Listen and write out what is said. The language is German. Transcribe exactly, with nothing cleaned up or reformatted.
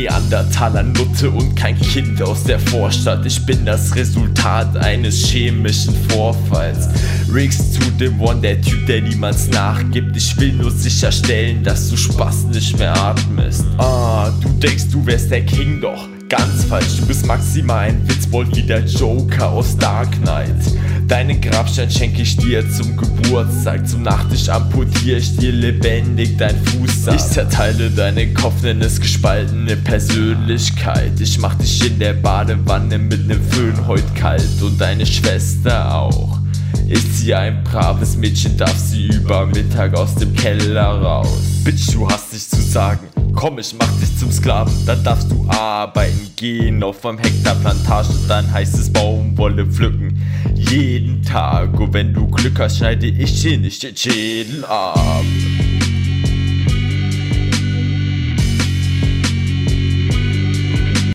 Neandertaler Nutte und kein Kind aus der Vorstadt. Ich bin das Resultat eines chemischen Vorfalls. Riggs to the one, der Typ, der niemals nachgibt. Ich will nur sicherstellen, dass du Spaß nicht mehr atmest. Ah, du denkst, du wärst der King, doch ganz falsch. Du bist maximal ein Witzbold wie der Joker aus Dark Knight. Deinen Grabstein schenke ich dir zum Geburtstag. Zum Nachtisch amputiere ich dir lebendig dein Fuß ab. Ich zerteile deinen Kopf, nenn es gespaltene Persönlichkeit. Ich mach dich in der Badewanne mit nem Föhn heut kalt. Und deine Schwester auch. Ist sie ein braves Mädchen, darf sie über Mittag aus dem Keller raus. Bitch, du hast nichts zu sagen. Komm, ich mach dich zum Sklaven, dann darfst du arbeiten gehen auf einem Hektar Plantage, dann heißt es Baumwolle pflücken. Jeden Tag, und wenn du Glück hast, schneide ich dir nicht den Schädel ab.